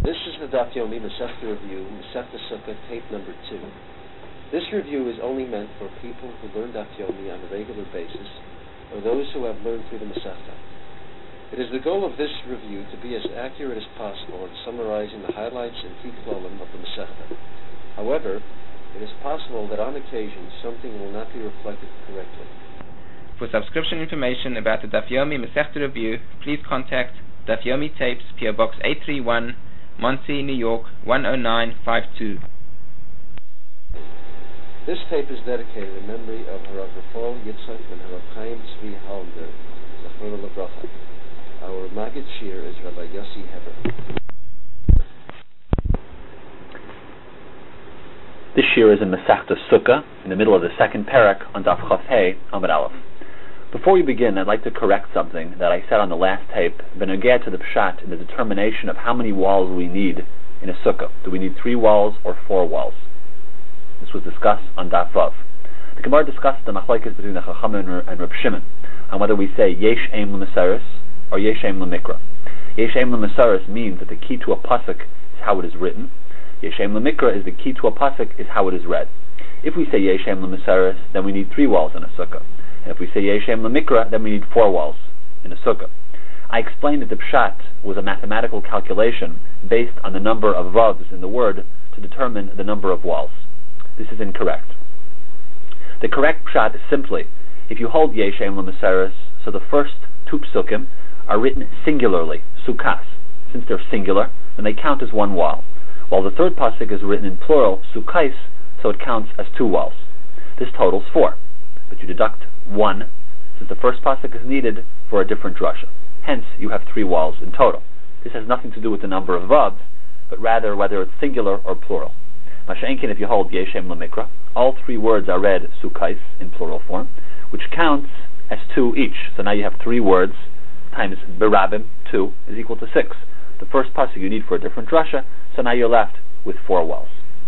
This is the Daf Yomi Masechta Review, Masechta Sukkah, tape number 2. This review is only meant for people who learn Daf Yomi on a regular basis, or those who have learned through the Masechta. It is the goal of this review to be as accurate as possible in summarizing the highlights and key klolim of the Masechta. However, it is possible that on occasion something will not be reflected correctly. For subscription information about the Daf Yomi Masechta Review, please contact Daf Yomi Tapes, PO Box 831, Monsey, New York 10952. This tape is dedicated in memory of Harav Rafal Yitzchak and Harav Chaim Tzvi Hollander, Zechron Lebracha. Our Maggid Shir is Rabbi Yossi Heber. This shir is in Masechta Sukkah, in the middle of the second parak on Daf Chaf Hey Amud Aleph. Before we begin, I'd like to correct something that I said on the last tape, benogea to the pshat in the determination of how many walls we need in a sukkah. Do we need 3 walls or 4 walls? This was discussed on Daf Vav. The Gemara discussed the machlokes between the Chachamim and Reb Shimon on whether we say Yesh Eim L'Mesaris or Yesh Eim L'Mikra. Yesh Eim L'Mesaris means that the key to a pasuk is how it is written. Yesh Eim L'Mikra is the key to a pasuk is how it is read. If we say Yesh Eim L'Mesaris, then we need 3 walls in a sukkah. And if we say Yesh Eim L'Mikra, then we need 4 walls in a sukkah. I explained that the pshat was a mathematical calculation based on the number of vavs in the word to determine the number of walls. This is incorrect. The correct pshat is simply, if you hold Yesh Eim L'Mesaris, so the first 2 psukim are written singularly, sukas. Since they're singular, then they count as 1 wall. While the third pasuk is written in plural, sukais, so it counts as 2 walls. This totals 4. But you deduct 1, since the first pasuk is needed for a different drasha. Hence, you have 3 walls in total. This has nothing to do with the number of vavs, but rather whether it's singular or plural. Masha'enkin, if you hold Yesh Eim L'Mikra, all 3 words are read sukais in plural form, which counts as 2 each. So now you have 3 words times berabim, 2, is equal to 6. The first pasuk you need for a different drasha, so now you're left with 4 walls.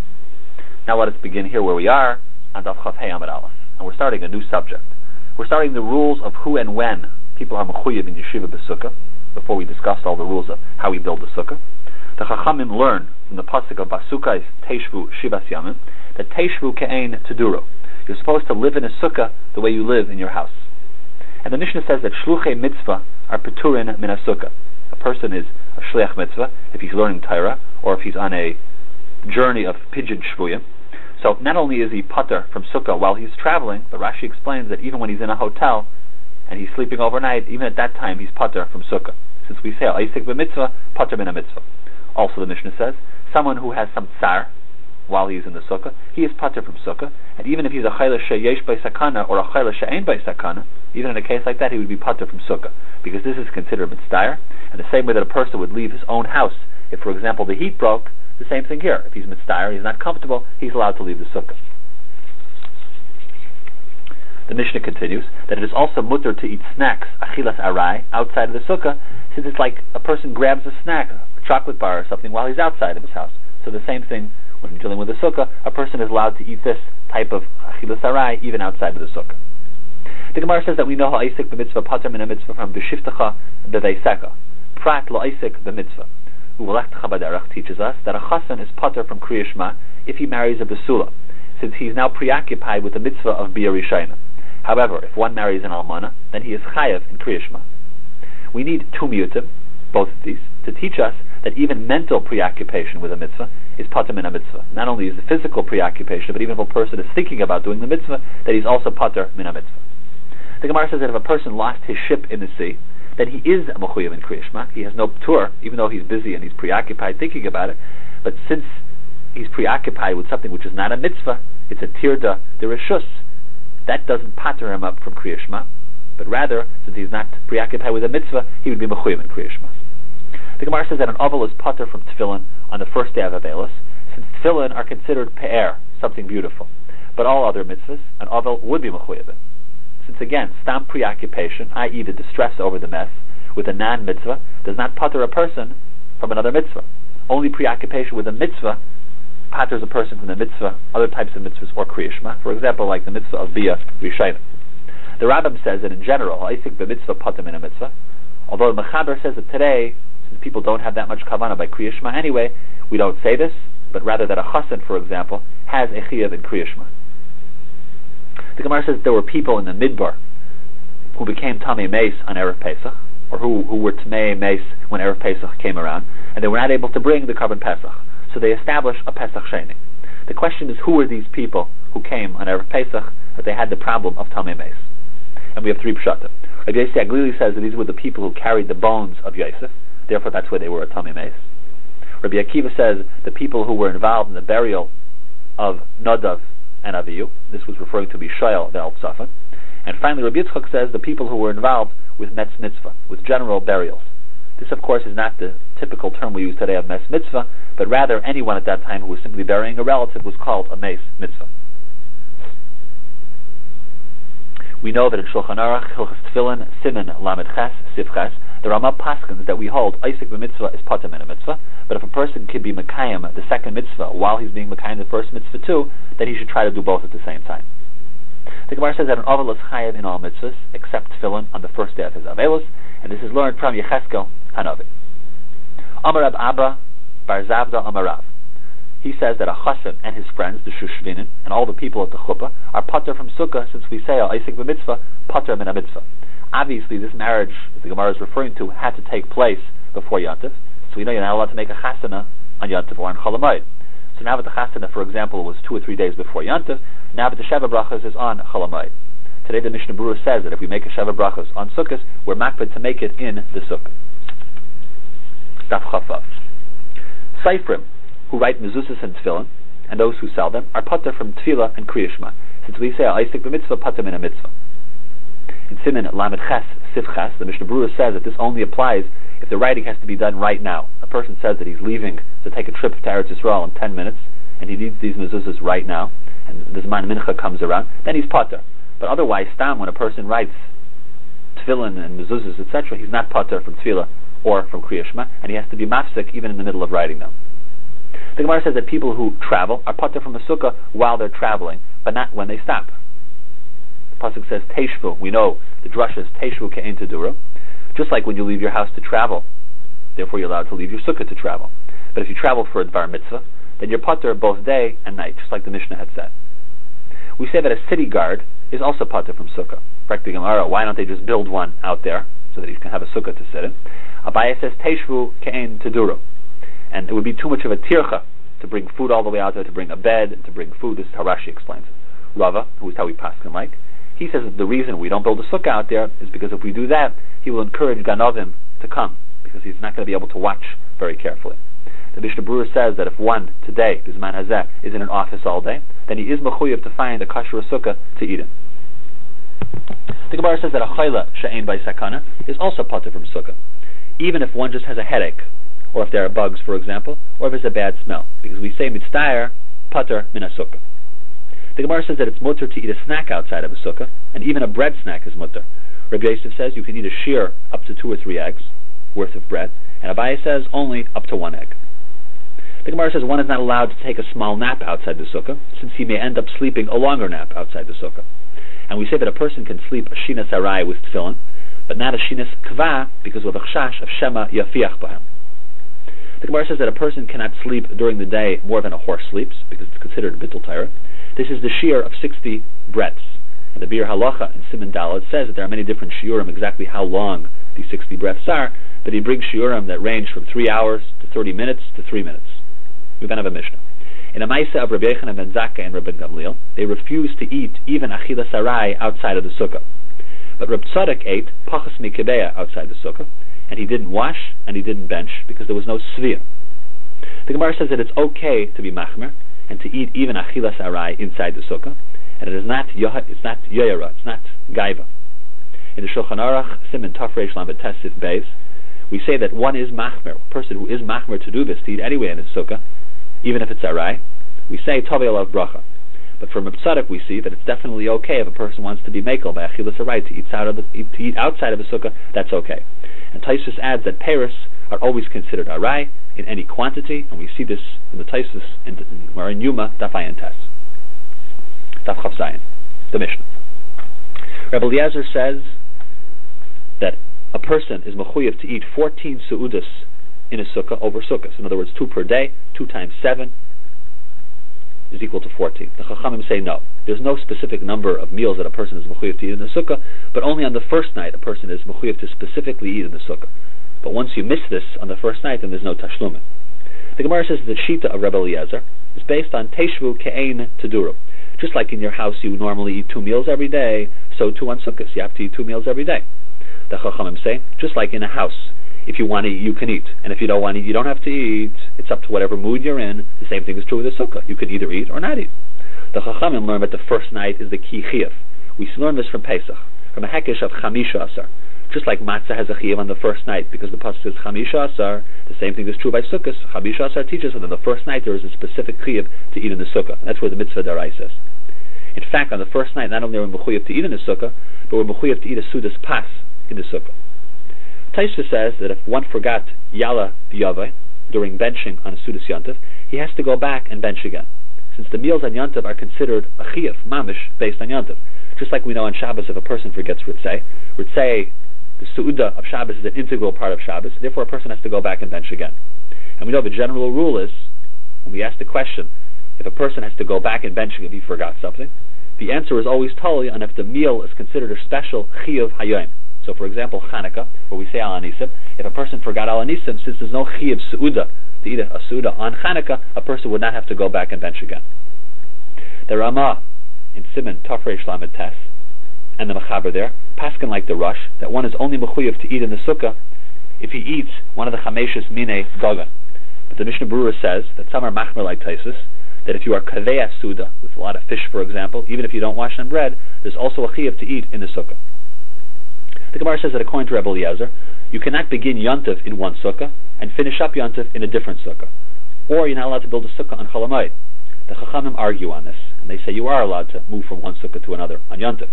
Now let us begin here where we are on Daf Chaf Hey Amud Aleph, and we're starting a new subject. We're starting the rules of who and when people are mechuyev in yeshiva b'sukkah, before we discussed all the rules of how we build the sukkah. The Chachamim learn from the pasuk of Basukais Teishvu Shivas Yamim that Teishvu Ke'ein Teduru. You're supposed to live in a sukkah the way you live in your house. And the Mishnah says that Shluchei Mitzvah are Peturin min sukkah. A person is a Shliach Mitzvah if he's learning Torah or if he's on a journey of Pidyon Shvuyim. So not only is he pater from sukkah while he's traveling, but Rashi explains that even when he's in a hotel and he's sleeping overnight, even at that time he's pater from sukkah. Since we say Aisik b'mitzvah, pater min mitzvah. Also the Mishnah says, someone who has some tsar while he's in the sukkah, he is pater from sukkah, and even if he's a chayla sheyesh by sakana or a chayla she'ein by sakana, even in a case like that he would be pater from sukkah, because this is considered mitzvah, and the same way that a person would leave his own house if, for example, the heat broke. The same thing here. If he's mitzvah, he's not comfortable, he's allowed to leave the sukkah. The Mishnah continues that it is also mutter to eat snacks, achilas arai, outside of the sukkah, since it's like a person grabs a snack, a chocolate bar or something, while he's outside of his house. So the same thing when you're dealing with a sukkah, a person is allowed to eat this type of achilas arai even outside of the sukkah. The Gemara says that we know ha'isik b'mitzvah pater min mitzvah from b'shiftecha b'veiseka. Prat lo isik b'mitzvah. Uvalech Chabaderach teaches us that a chassan is pater from Kriya Shema if he marries a basula, since he's now preoccupied with the mitzvah of Bia Rishayna. However, if one marries an almana, then he is chayav in Kriya Shema. We need 2 miyutim, both of these, to teach us that even mental preoccupation with a mitzvah is pater min mitzvah. Not only is the physical preoccupation, but even if a person is thinking about doing the mitzvah, that he's also pater min mitzvah. The Gemara says that if a person lost his ship in the sea, then he is a mechuyev in Kriya Shema. He has no ptur, even though he's busy and he's preoccupied thinking about it. But since he's preoccupied with something which is not a mitzvah, it's a tirda dereshus, that doesn't pater him up from Kriya Shema, but rather, since he's not preoccupied with a mitzvah, he would be mechuyev in Kriya Shema. The Gemara says that an oval is pater from tefillin on the first day of Avelis, since tefillin are considered pe'er, something beautiful. But all other mitzvahs, an oval would be mechuyev in. Since again, stam preoccupation, i.e. the distress over the mess, with a non-mitzvah, does not pater a person from another mitzvah. Only preoccupation with a mitzvah paters a person from the mitzvah, other types of mitzvahs, or Kriya Shema, for example, like the mitzvah of Bia Rishayna. The Rambam says that in general, Isik b'mitzvah pater min mitzvah, Although the Mechaber says that today, since people don't have that much kavanah by Kriya Shema anyway, we don't say this, but rather that a chassan, for example, has a chiyuv in Kriya Shema. The Gemara says that there were people in the Midbar who became Tamei Meis on Erev Pesach, or who were Tamei Meis when Erev Pesach came around, and they were not able to bring the Karban Pesach. So they established a Pesach Sheni. The question is, who were these people who came on Erev Pesach that they had the problem of Tamei Meis? And we have three pshatim. Rabbi Yossi Aglili says that these were the people who carried the bones of Yosef, therefore that's why they were a Tamei Meis. Rabbi Akiva says the people who were involved in the burial of Nadav and Avihu, this was referring to Mishael the Al-Tzafan. And finally Rabbi Yitzchak says the people who were involved with Metz Mitzvah, with general burials. This of course is not the typical term we use today of Metz Mitzvah, but rather anyone at that time who was simply burying a relative was called a Meis Mitzvah. We know that in Shulchan Aruch, Hilchas Tefillin, Siman, Lamed Ches, Siv Ches, the Rama paskins that we hold Isaac b'mitzvah is patam in a mitzvah, but if a person can be Mekayim the second mitzvah while he's being Mekayim the first mitzvah too, then he should try to do both at the same time. The Gemara says that an Ovel is chayav in all mitzvahs except Tefillin on the first day of his Avelus, and this is learned from Yecheskel Hanavi. Amar Rab Abba Bar Zavda Amar Rav. He says that a chassan and his friends, the Shushvinin, and all the people at the chuppah are pater from sukkah, since we say Isaac b'mitzvah, pater min a mitzvah. Obviously, this marriage that the Gemara is referring to had to take place before Yontif, so we know you're not allowed to make a chasana on Yontif or on Chol Hamoed. So now that the chasana, for example, was 2 or 3 days before Yontif, now that the Sheva Brachos is on Chol Hamoed. Today the Mishnah Berurah says that if we make a Sheva Brachos on Sukkot, we're makbid to make it in the Sukkah. Daf Chavav. Seifrim, who write mezuzahs and tefillin, and those who sell them, are pater from tefillah and kriya shema, since we say Isaac b'mitzvah pater min a mitzvah. In Siman Lamed Ches, Siv Ches, the Mishnah Berurah says that this only applies if the writing has to be done right now. A person says that he's leaving to take a trip to Eretz Yisrael in 10 minutes, and he needs these mezuzahs right now, and the Zman Mincha comes around, then he's pater. But otherwise, stam, when a person writes tefillin and mezuzahs, etc., he's not pater from tefillah or from kriya shema, and he has to be mafsik even in the middle of writing them. The Gemara says that people who travel are pater from the sukkah while they're traveling, but not when they stop. The pasuk says teishvu. We know the drasha is teishvu ke'en tedura. Just like when you leave your house to travel, therefore you're allowed to leave your sukkah to travel. But if you travel for a dvar mitzvah, then you're pater both day and night, just like the Mishnah had said. We say that a city guard is also pater from sukkah. Correct the Gemara, why don't they just build one out there so that you can have a sukkah to sit in? Abaye says teishvu ke'en tedura. And it would be too much of a tircha to bring food all the way out there, to bring a bed, and to bring food, as Rashi explains it. Rava, who is how we paskin like, he says that the reason we don't build a sukkah out there is because if we do that, he will encourage Ganovim to come, because he's not going to be able to watch very carefully. The Mishnah Berurah says that if one today, Bizman Hazeh, is in an office all day, then he is mechuyev to find a kasher sukkah to eat in. The Gemara says that a chayla she'ein by sakana is also pater from sukkah, even if one just has a headache, or if there are bugs, for example, or if it's a bad smell, because we say mitztayer pater min a sukkah. The Gemara says that it's mutter to eat a snack outside of a sukkah, and even a bread snack is mutter. Rabbi Yosef says you can eat a shear up to 2 or 3 eggs worth of bread, and Abaye says only up to 1 egg. The Gemara says one is not allowed to take a small nap outside the sukkah, since he may end up sleeping a longer nap outside the sukkah. And we say that a person can sleep a shinas arai with tefillin, but not a shinas kva, because of a chashash of shema yafiach b'hem. The Gemara says that a person cannot sleep during the day more than a horse sleeps, because it's considered a bittul Torah. This is the shear of 60 breaths. And the Bir Halacha in Siman Dalet says that there are many different shiurim, exactly how long these 60 breaths are, but he brings shiurim that range from 3 hours to 30 minutes to 3 minutes. We then have a Mishnah. In a Maisa of Rabbi Yochanan ben Zakkai and Rabbi Gamliel, they refused to eat even Achilas Arai outside of the sukkah. But Reb Tzadok ate Pachas Mikebeya outside the sukkah, and he didn't wash and he didn't bench because there was no svia. The Gemara says that it's okay to be machmer and to eat even achilas arai inside the sukkah, and it is not yoyara, it's not gaiva. In the Shulchan Aruch Siman Tafresh Lamed Tesif Beis, we say that one is machmer, a person who is machmer to do this, to eat anyway in his sukkah, even if it's arai, we say tovei alav bracha. But from Reb Tzadok we see that it's definitely okay if a person wants to be mekel by achilas arai, to eat outside of the sukkah, that's okay. And Taisus adds that peris are always considered arai in any quantity, and we see this in the Taisus in Yuma Daf Ayin Tes. Daf Chav Zayin, the Mishnah. Rebbe Eliezer says that a person is mechuyev to eat 14 seudas in a sukkah over sukkahs. In other words, 2 per day, 2 times 7 is equal to 14. The Chachamim say no. There's no specific number of meals that a person is mechuyev to eat in the sukkah, but only on the first night a person is mechuyev to specifically eat in the sukkah. But once you miss this on the first night, then there's no tashlumin. The Gemara says the shita of Rebbe Eliezer is based on Teshvu Ke'ein Teduru. Just like in your house you normally eat 2 meals every day, so too on sukkahs you have to eat 2 meals every day. The Chachamim say, just like in a house, if you want to eat, you can eat. And if you don't want to eat, you don't have to eat. It's up to whatever mood you're in. The same thing is true with the sukkah. You can either eat or not eat. The Chachamim learn that the first night is the key chiyuv. We learn this from Pesach, from a hekesh of Chamisha Asar. Just like matzah has a chiyuv on the first night, because the pasuk says Chamisha Asar, the same thing is true by sukkahs. Chamisha Asar teaches that on the first night there is a specific chiyuv to eat in the sukkah. That's where the mitzvah d'oraisa is. In fact, on the first night, not only are we mechuyev to eat in the sukkah, but we're mechuyev to eat a sudas pas in the sukkah. Taisva says that if one forgot Yala B'Yavai during benching on a Sudas Yantav, he has to go back and bench again, since the meals on Yantav are considered a chiyuv, mamish, based on Yantav. Just like we know on Shabbos if a person forgets Ritzei, the Su'udah of Shabbos is an integral part of Shabbos, therefore a person has to go back and bench again. And we know the general rule is, when we ask the question, if a person has to go back and benching if he forgot something, the answer is always totally on if the meal is considered a special chiyuv hayoim. So, for example, Chanukah, where we say Al Anisim, if a person forgot Al Anisim, since there's no chiyuv su'udah to eat a su'udah on Chanukah, a person would not have to go back and bench again. The Ramah in Siman Tafresh Lamed Tes and the Mechaber there paskin like the Rush that one is only mechuyev to eat in the sukkah if he eats one of the chameshes mine gagan. But the Mishnah Berurah says that some are machmer like Taisus, that if you are kaveya suda with a lot of fish, for example, even if you don't wash on bread, there's also a chiyuv to eat in the sukkah. The Gemara says that according to Rebbe Eliezer, you cannot begin Yontiv in one sukkah and finish up Yontiv in a different sukkah, or you're not allowed to build a sukkah on Chol Hamoed. The Chachamim argue on this, and they say you are allowed to move from one sukkah to another on Yontiv.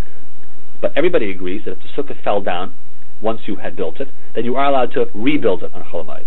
But everybody agrees that if the sukkah fell down once you had built it, then you are allowed to rebuild it on Chol Hamoed.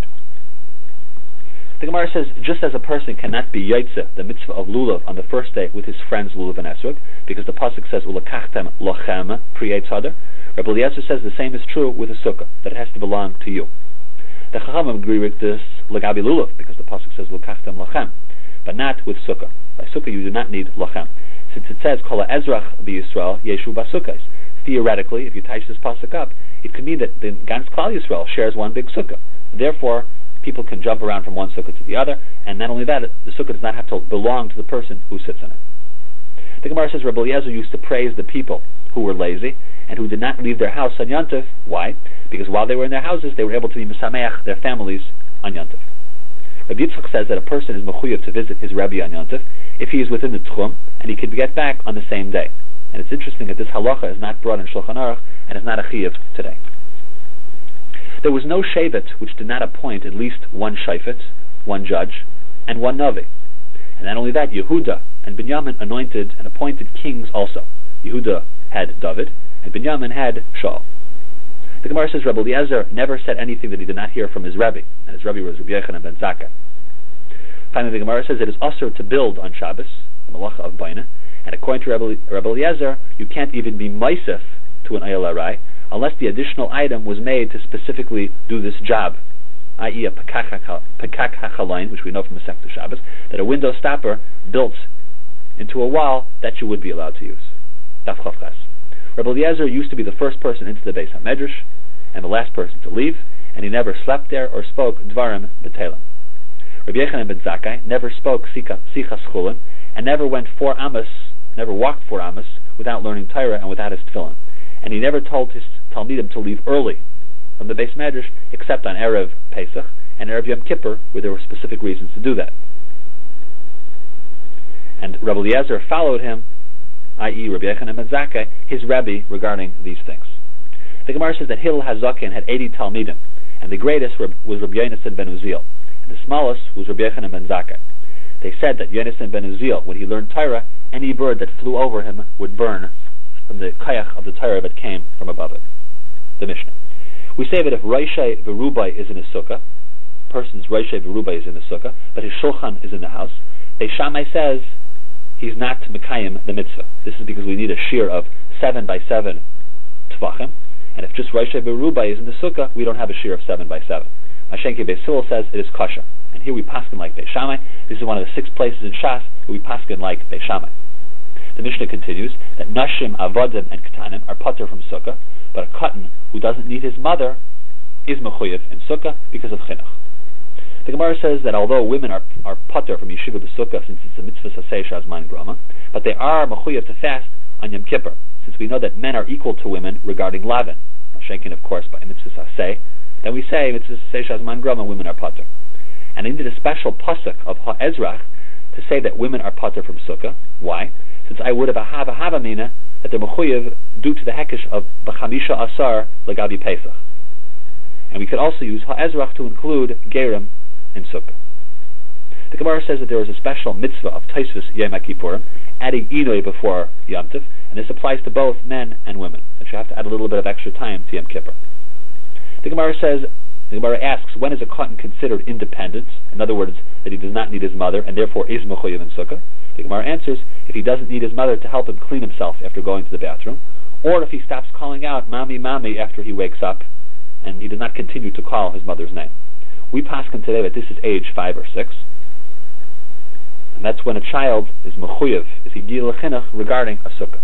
The Gemara says, just as a person cannot be Yaitze, the mitzvah of Lulav, on the first day with his friends Lulav and Esrog, because the pasuk says, Ulakachtem lochem pri Eitzader, Rebbe Eliezer says the same is true with a sukkah, that it has to belong to you. The Chachamim agree with this Lagabi Lulav, because the pasuk says, Ulakachtem lochem, but not with sukkah. By sukkah you do not need lochem. Since it says, Kol ha'ezrach b'Yisrael yeshu b'sukkahs. Theoretically, if you touch this pasuk up, it could mean that the Gans Klal Yisrael shares one big sukkah. Therefore, people can jump around from one sukkah to the other, and not only that, the sukkah does not have to belong to the person who sits in it. The Gemara says Rebbe Eliezer used to praise the people who were lazy and who did not leave their house on Yontif. Why? Because while they were in their houses, they were able to be mesameach their families on Yontif. Rabbi Yitzchak says that a person is mechuyev to visit his Rebbe on Yontif if he is within the Tchum, and he could get back on the same day. And it's interesting that this halacha is not brought in Shulchan Aruch and is not a chiyuv today. There was no shevet which did not appoint at least one shayfet, one judge, and one navi. And not only that, Yehuda and Binyamin anointed and appointed kings also. Yehuda had David, and Binyamin had Shaul. The Gemara says Rebbe Eliezer never said anything that he did not hear from his Rebbe, and his Rebbe was Rabbi Yochanan ben Zakkai. Finally, the Gemara says it is also to build on Shabbos, the malacha of Baina, and according to Rebbe Eliezer, you can't even be meisef to an ayel arai unless the additional item was made to specifically do this job, i.e. a pekach hachalain, which we know from the Masechta Shabbos, that a window stopper built into a wall that you would be allowed to use. Daf Chav Ches. Rebbe Eliezer used to be the first person into the Beis HaMedrash and the last person to leave, and he never slept there or spoke dvarim b'telim. Rabbi Yochanan ben Zakkai never spoke sichas chulin and never walked 4 amos without learning Torah and without his tefillin. And he never told his Talmidim to leave early from the Beis Medrash except on Erev Pesach and Erev Yom Kippur, where there were specific reasons to do that. And Rebbe Eliezer followed him, i.e. Rabbi Yochanan ben Zakkai, his Rebbe, regarding these things. The Gemara says that Hillel HaZaken had 80 Talmidim, and the greatest was Rabbi Yonasan ben Uziel, and the smallest was Rabbi Yochanan ben Zakkai. They said that Yonasan ben Uziel, when he learned Torah, any bird that flew over him would burn from the kayach of the Torah that came from above it. The Mishnah. We say that if Roshei Verubai is in a sukkah, person's Roshei Verubai is in the sukkah, but his shulchan is in the house, Beis Shammai says he's not mekayim the mitzvah. This is because we need a shear of 7 by 7 tvachim, And if just Rosh Beruba is in the sukkah, we don't have a shear of 7 by 7. Mashenki Beis Hillel says it is kosher. And here we paskin like Beis Shammai. This is one of the 6 places in Shas where we paskin like Beis Shammai. The Mishnah continues that Nashim, Avodim, and Ketanim are pater from sukkah, but a katan who doesn't need his mother is mechuyev in sukkah because of chinuch. The Gemara says that although women are pater from yeshiva b'sukkah since it's a mitzvah saseh shazman grama, but they are mechuyev to fast on Yom Kippur, since we know that men are equal to women regarding lavin. Shenkin, of course, by mitzvah saseh. Then we say mitzvah saseh shazman grama, women are pater. And they needed a special pasuk of ha'ezrach to say that women are pater from sukkah. Why? Since I would have a havamina that they're mechuyev due to the hekesh of b'chamisha asar legabi pesach. And we could also use ha'ezrach to include gerim in sukkah. The Gemara says that there is a special mitzvah of Tosfos Yom Kippurim, adding inoi before Yom Tov, and this applies to both men and women, that you have to add a little bit of extra time to Yom Kippur. The Gemara asks, when is a katan considered independent? In other words, that he does not need his mother, and therefore is mechuyev in sukkah. The Gemara answers, if he doesn't need his mother to help him clean himself after going to the bathroom, or if he stops calling out "Mami, Mami" after he wakes up, and he does not continue to call his mother's name. We paskin today that this is age 5 or 6, and that's when a child is mechuyev, is higil chinuch regarding a sukkah.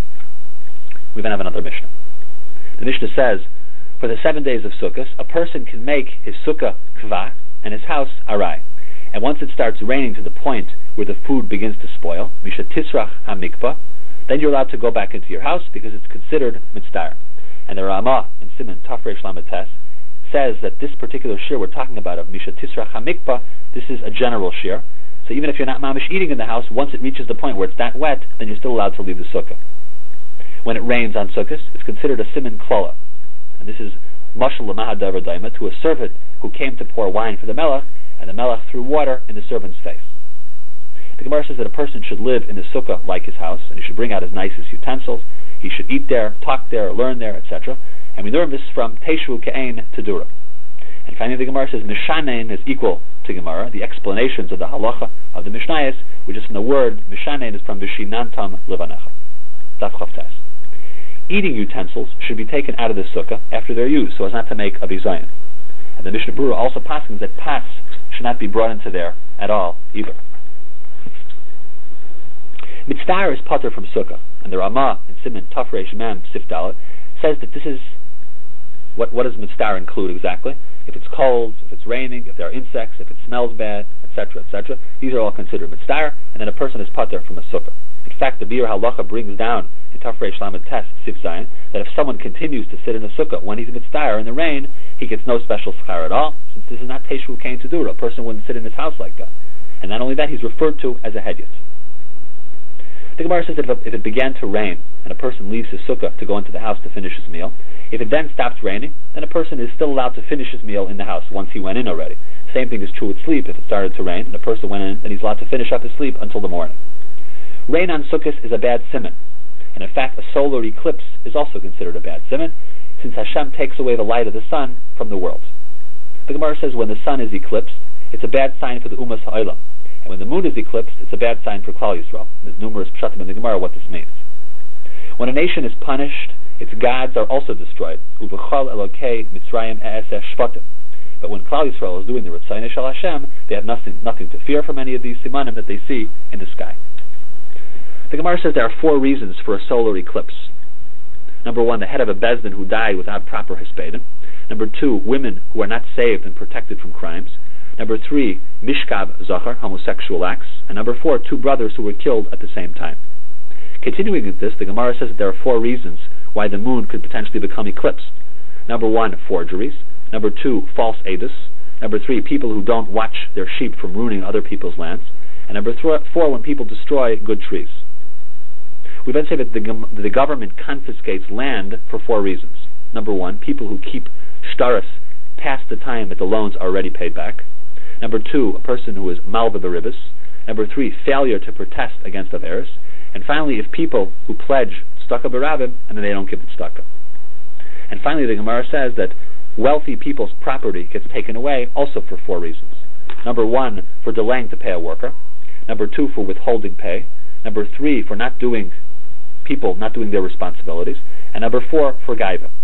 We then have another Mishnah. The Mishnah says, for the 7 days of Sukkot, a person can make his sukkah kva and his house arai. And once it starts raining to the point where the food begins to spoil, misha tisrach hamikpa, then you're allowed to go back into your house because it's considered mitzvah. And the Ramah in Siman Tafresh Lametes says that this particular shir we're talking about of misha tisrach hamikpa, this is a general shir. So even if you're not mamish eating in the house, once it reaches the point where it's that wet, then you're still allowed to leave the sukkah. When it rains on Sukkot, it's considered a siman klola. And this is mashal l'mahadavar daima, to a servant who came to pour wine for the melech, and the melech threw water in the servant's face. The Gemara says that a person should live in the sukkah like his house, and he should bring out his nicest utensils, he should eat there, talk there, learn there, etc. And we learn this from Teshu Ke'ein to Dura. And finally the Gemara says Mishanein is equal to Gemara. The explanations of the halacha of the Mishnayos, which is from the word Mishanein, is from Vishinantam Levanecha. Daf Chavtes. Eating utensils should be taken out of the sukkah after they're used, so as not to make a bizayin. And the Mishnah Berurah also paskins that pots should not be brought into there at all, either. Mitzvah is pater from sukkah, and the Ramah in Siman Tafresh Mem Sif Dalet says that this is what does mitzvah include exactly? If it's cold, if it's raining, if there are insects, if it smells bad, etc., etc. These are all considered mitzvah, and then a person is pater from a sukkah. In fact, the Bir Halacha brings down in Tafresh Lamed Tes Sif Zayin that if someone continues to sit in a sukkah when he's mitzvah in the rain, he gets no special schar at all, since this is not Teshu Kein Tedura. A person wouldn't sit in his house like that. And not only that, he's referred to as a hedyot. The Gemara says that if it began to rain and a person leaves his sukkah to go into the house to finish his meal, if it then stops raining, then a person is still allowed to finish his meal in the house once he went in already. Same thing is true with sleep. If it started to rain and a person went in, then he's allowed to finish up his sleep until the morning. Rain on Sukkot is a bad siman, and in fact a solar eclipse is also considered a bad siman, since Hashem takes away the light of the sun from the world. The Gemara says when the sun is eclipsed, it's a bad sign for the Umas Ha'olam. And when the moon is eclipsed, it's a bad sign for Klal Yisrael. There's numerous pshatim in the Gemara what this means. When a nation is punished, its gods are also destroyed. Uvechol Elokei Mitzrayim E'eseh Shvatim. But when Klal Yisrael is doing the Ritzayne Shel Hashem, they have nothing to fear from any of these simanim that they see in the sky. The Gemara says there are 4 reasons for a solar eclipse. Number 1, the head of a bezdin who died without proper hespedim. Number 2, women who are not saved and protected from crimes. Number 3, mishkav zachar, homosexual acts. And number 4, 2 brothers who were killed at the same time. Continuing with this, the Gemara says that there are 4 reasons why the moon could potentially become eclipsed. Number 1, forgeries. Number 2, false edus. Number 3, people who don't watch their sheep from ruining other people's lands. And number 4, when people destroy good trees. We then say that the government confiscates land for 4 reasons. Number 1, people who keep shtaris past the time that the loans are already paid back. Number 2, a person who is malva beribis. Number 3, failure to protest against averis. And finally, if people who pledge tzedakah berabim and then they don't give the tzedakah. And finally, the Gemara says that wealthy people's property gets taken away also for 4 reasons. Number 1, for delaying to pay a worker. Number 2, for withholding pay. Number 3, for people not doing their responsibilities. And number 4, for gaiva.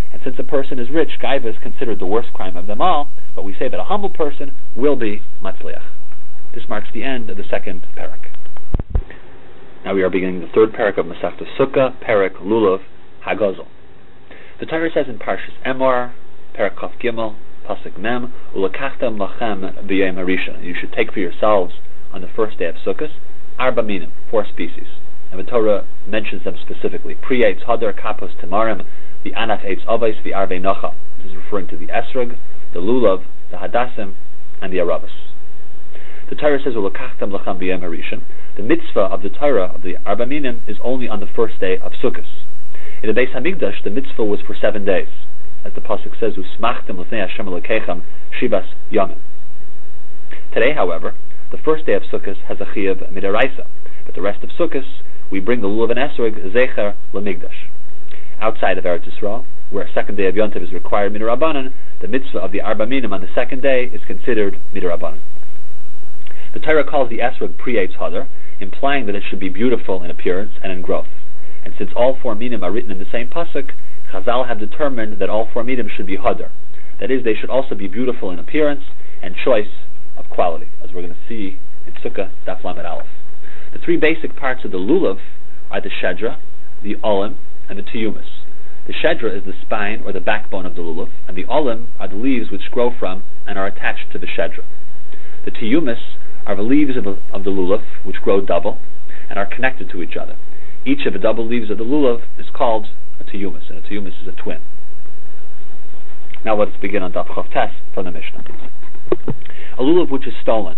And since a person is rich, gaiva is considered the worst crime of them all, but we say that a humble person will be matzliach. This marks the end of the second parak. Now we are beginning the third parak of Masechta Sukkah, parak Lulav Hagazal. The Torah says in Parshas Emor, parak Kaf Gimel, pasuk Mem, Ulakachtem lachem b'yom harishon. You should take for yourselves on the first day of Sukkot arba minim, 4 species. And the Torah mentions them specifically. Pri eitz hadar kapos tamarim, the anaf eitz avos, the arvei nocha. This is referring to the esrog, the lulav, the hadassim, and the arabas. The Torah says, Ulakachtem lachem b'yom harishon. The mitzvah of the Torah of the arba minim is only on the first day of Sukkot. In the Beis Hamikdash, the mitzvah was for 7 days. As the pasuk says, Usmachtem l'fnei Hashem Elokechem shivas yamim. Today, however, the first day of Sukkot has a chiyuv midaraisa, but the rest of Sukkot we bring the lulav and esrog zecher l'migdash. Outside of Eretz Yisrael, where a second day of Yontiv is required midarabanan, the mitzvah of the arba minim on the second day is considered midarabanan. The Torah calls the esrog pri eitz hadar, implying that it should be beautiful in appearance and in growth. And since all 4 minim are written in the same pasuk, Chazal have determined that all 4 minim should be hadar. That is, they should also be beautiful in appearance and choice of quality, as we're going to see in Sukkah Daf Lamed Aleph. The 3 basic parts of the lulav are the shedra, the olim, and the tiyumas. The shedra is the spine or the backbone of the lulav, and the olim are the leaves which grow from and are attached to the shedra. The tiyumas are the leaves of the lulav which grow double and are connected to each other. Each of the double leaves of the lulav is called a tiyumas, and a tiyumas is a twin. Now let us begin on Daf Chav Tes from the Mishnah. A lulav which is stolen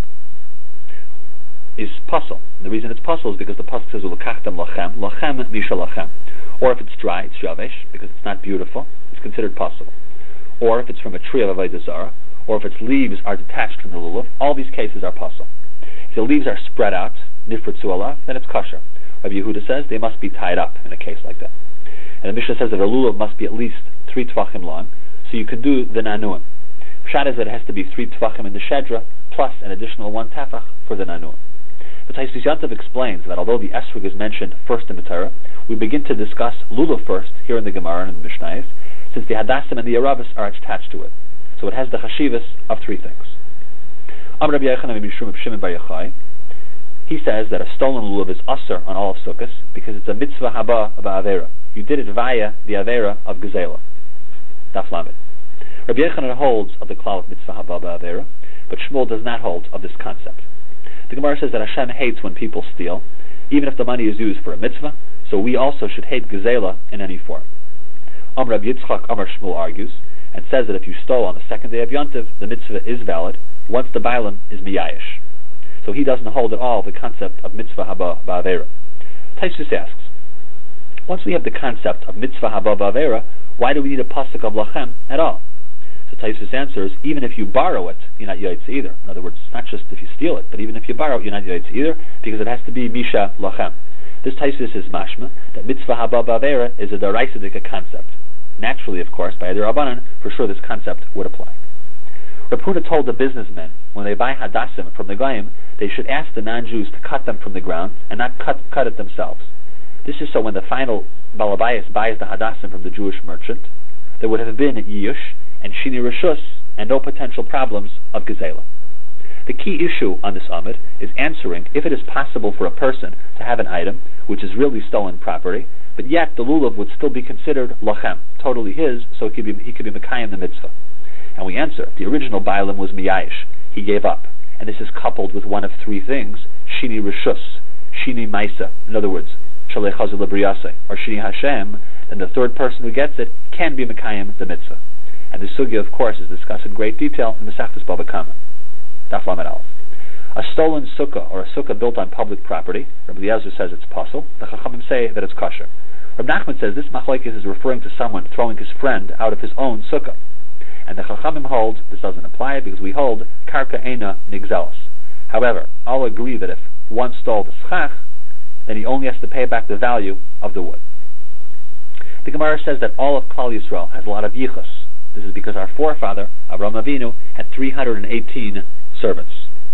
is pasul. The reason it's pasul is because the pasuk says ulakachtem lachem, lachem misha lachem. Or if it's dry, it's yavesh, because it's not beautiful, it's considered pasul. Or if it's from a tree of avodah zarah, or if its leaves are detached from the lulav, all these cases are pasul. If the leaves are spread out, nifritzu alav, then it's kosher. Rabbi Yehuda says they must be tied up in a case like that. And the Mishnah says that a lulav must be at least 3 tvachim long, so you can do the nanuim. Pshat is that it has to be 3 tvachim in the shedra, plus an additional 1 tefach for the nanuim. But Tosfos Yontiv explains that although the esrog is mentioned first in the Torah, we begin to discuss lulav first, here in the Gemara and in the Mishnayos, since the hadassim and the arabas are attached to it. So it has the chashivas of 3 things. Amar Rabbi Yochanan Mishum of Shimon Bar Yochai, he says that a stolen lulav is asur on all of Sukkot because it's a mitzvah haba ba'avera. You did it via the avera of gezela. Daf Lamed. Rabbi Yochanan holds of the klal of mitzvah haba ba'avera, but Shmuel does not hold of this concept. The Gemara says that Hashem hates when people steal, even if the money is used for a mitzvah, so we also should hate gezela in any form. Rabbi Yitzchak Amar Shmuel argues, and says that if you stole on the second day of Yontiv, the mitzvah is valid, once the bailam is miyayish. So he doesn't hold at all the concept of mitzvah haba ba'avera. Tosfos asks, once we have the concept of mitzvah haba ba'avera, why do we need a pasuk of lachem at all? So Tosfos answers, even if you borrow it, you're not yaitz either. In other words, not just if you steal it, but even if you borrow it, you're not yaitz either, because it has to be misha lachem. This Tosfos is mashma, that mitzvah haba ba'avera is a daraisidik concept. Naturally, of course, by Eder Rabbanan, for sure this concept would apply. Reb Huna told the businessmen, when they buy hadassim from the goyim, they should ask the non-Jews to cut them from the ground and not cut it themselves. This is so when the final balabayas buys the hadassim from the Jewish merchant, there would have been yiyush and shini reshus and no potential problems of gezela. The key issue on this amud is answering if it is possible for a person to have an item which is really stolen property, but yet the lulav would still be considered lachem, totally his, so he could be mekayim the mitzvah. And we answer, the original bailam was miyayish, he gave up, and this is coupled with one of 3 things, shini reshus, shini maisa, in other words, shalei chazal lebriyase, or shini Hashem, then the third person who gets it can be mekayim the mitzvah. And the sugya, of course, is discussed in great detail in Masechtas Bava Kama. Daf Lamed Aleph. A stolen sukkah, or a sukkah built on public property, Rabbi Eliezer says it's pasul, the Chachamim say that it's kosher. Rabbi Nachman says this machlokes is referring to someone throwing his friend out of his own sukkah. And the Chachamim hold this doesn't apply because we hold karka eina nigzelos. However, I'll agree that if one stole the schach, then he only has to pay back the value of the wood. The Gemara says that all of Klal Yisrael has a lot of yichus. This is because our forefather, Avraham Avinu, had 318 servants.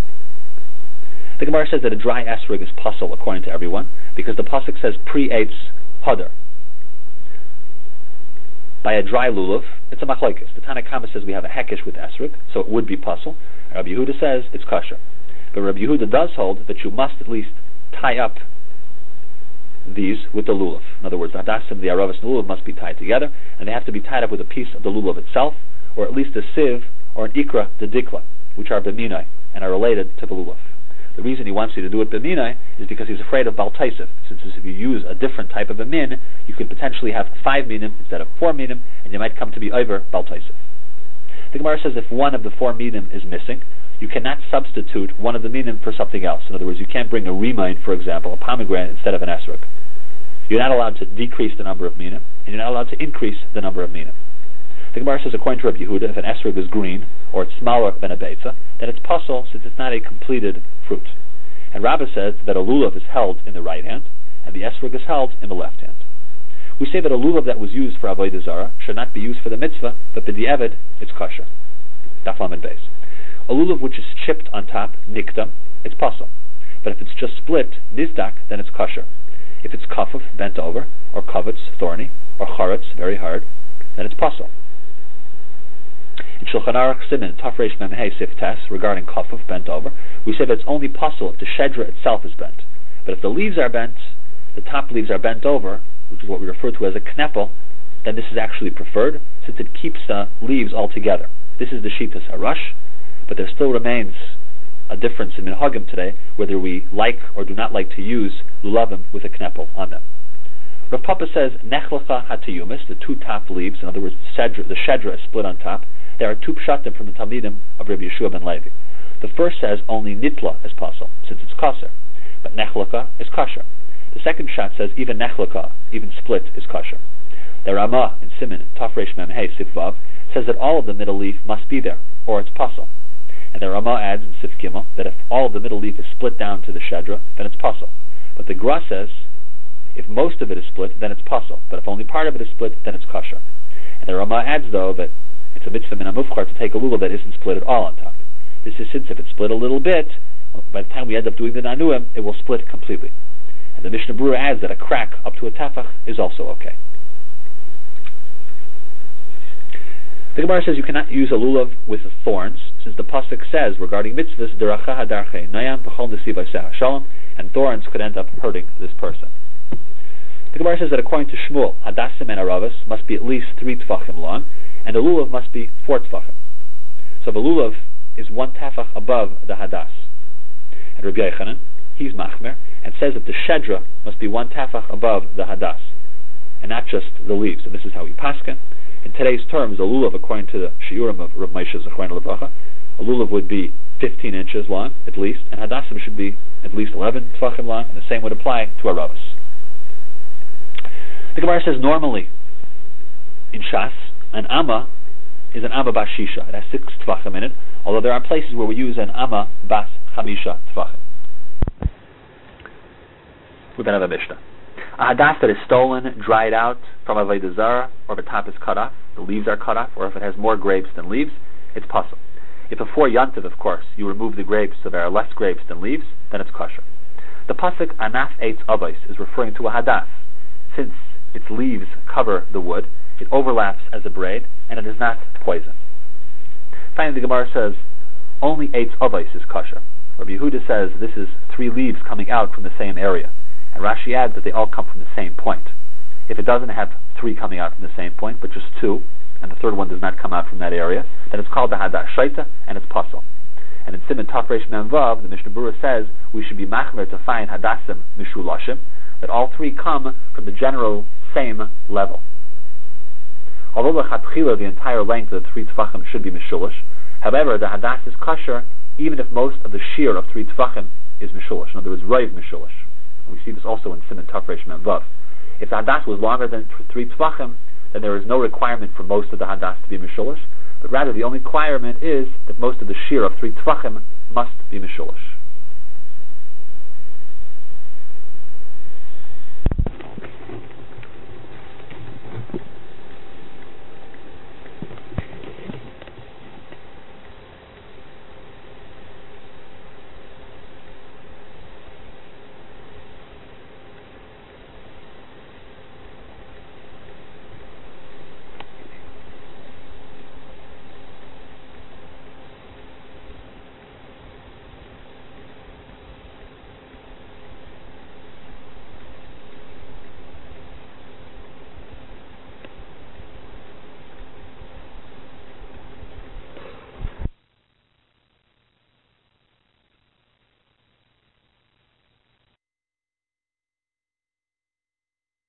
The Gemara says that a dry esrog is pasul according to everyone, because the pasuk says pri eitz hadar. By a dry lulav, it's a machlokes. The Tanna Kama says we have a hekesh with esrog, so it would be pasul. Rabbi Yehuda says it's kosher. But Rabbi Yehuda does hold that you must at least tie up these with the lulav. In other words, the hadassim, the aravas, and the lulav must be tied together, and they have to be tied up with a piece of the lulav itself, or at least a sieve, or an ikra, the dikla, which are b'minai, and are related to the lulav. The reason he wants you to do it b'minai is because he's afraid of bal taisif, since if you use a different type of a min, you could potentially have 5 minim instead of 4 minim, and you might come to be over bal taisif. The Gemara says if one of the 4 minim is missing, you cannot substitute one of the minim for something else. In other words, you can't bring a remain, for example, a pomegranate instead of an esrog. You're not allowed to decrease the number of minim, and you're not allowed to increase the number of minim. The Gemara says, according to Rabbi Yehuda, if an esrog is green, or it's smaller than a beitza, then it's pasul since it's not a completed fruit. And Rabbah says that a lulav is held in the right hand, and the esrog is held in the left hand. We say that a lulav that was used for avodah zarah should not be used for the mitzvah, but b'di'evid, it's kosher. Daf lamed beis. A lulav which is chipped on top, niktam, it's pasul. But if it's just split, nizdak, then it's kosher. If it's kafuf, bent over, or kavutz, thorny, or charetz, very hard, then it's pasul. In Shulchan Aruch Siman, Tafresh Mem Hey Sif Tes, regarding kafuf, bent over, we say that it's only pasul if the shedra itself is bent. But if the leaves are bent, the top leaves are bent over, which is what we refer to as a knepel, then this is actually preferred, since it keeps the leaves all together. This is the Shitas HaRush, but there still remains a difference in minhagim today, whether we like or do not like to use lulavim with a knepel on them. Rav Papa says, Nechlecha hatiyumis, the 2 top leaves, in other words, the shedra is split on top. There are 2 pshatim from the Talmidim of Rabbi Yeshua ben Levi. The first says only nitla is pasul, since it's kosher, but nechlecha is kosher. The second pshat says even nechlecha, even split, is kosher. The Ramah in Siman, Tafresh Mem Hey Sif Vav, says that all of the middle leaf must be there, or it's pasul. And the Ramah adds in Sif Gimel that if all of the middle leaf is split down to the shedra, then it's pasul. But the Gra says if most of it is split, then it's pasul. But if only part of it is split, then it's kosher. And the Ramah adds, though, that it's a mitzvah min hamufchar to take a lulav that isn't split at all on top. This is since if it's split a little bit, by the time we end up doing the nanuim, it will split completely. And the Mishnah Berurah adds that a crack up to a tefach is also okay. The Gemara says you cannot use a lulav with thorns, since the pasuk says regarding mitzvahs, deracha hadarche nayam v'chol nesivay shalom, and thorns could end up hurting this person. The Gemara says that according to Shmuel, hadassim and aravas must be at least 3 tefachim long, and the lulav must be 4 tefachim. So the lulav is 1 tefach above the hadas. And Rabbi Yochanan, he's machmer, and says that the shedra must be 1 tefach above the hadas, and not just the leaves. And this is how we paskin. In today's terms, a lulav, according to the shiurim of Rav Moshe Zechron Lebracha, a lulav would be 15 inches long, at least, and hadassim should be at least 11 tefachim long, and the same would apply to aravas. The Gemara says normally, in Shas, an amma is an amma bas shisha. It has 6 tefachim in it, although there are places where we use an amma bas chamisha tefachim. We then have a Mishnah. A hadas that is stolen, dried out from avodah zarah, or if the top is cut off, the leaves are cut off, or if it has more grapes than leaves, it's pasul. If before yantiv, of course, you remove the grapes so there are less grapes than leaves, then it's kosher. The pasuk anaf eitz avos is referring to a hadas. Since its leaves cover the wood, it overlaps as a braid, and it is not poison. Finally, the Gemara says only eitz avos is kosher. Rabbi Yehuda says this is 3 leaves coming out from the same area. And Rashi adds that they all come from the same point. If it doesn't have 3 coming out from the same point, but just 2, and the third one does not come out from that area, then it's called the hadas shaita, and it's pasul. And in Siman Tafresh Mem Vav, the Mishnah Berurah says we should be machmer to find hadassim mishulashim, that all 3 come from the general same level. Although the entire length of the 3 tefachim should be mishulish, however, the hadas is kosher even if most of the shear of 3 tefachim is mishulish. In other words, raiv mishulish. We see this also in Siman Tafresh Mem Vav. If the hadas was longer than 3 tefachim, then there is no requirement for most of the hadas to be mishulish, but rather the only requirement is that most of the shear of 3 tefachim must be mishulish.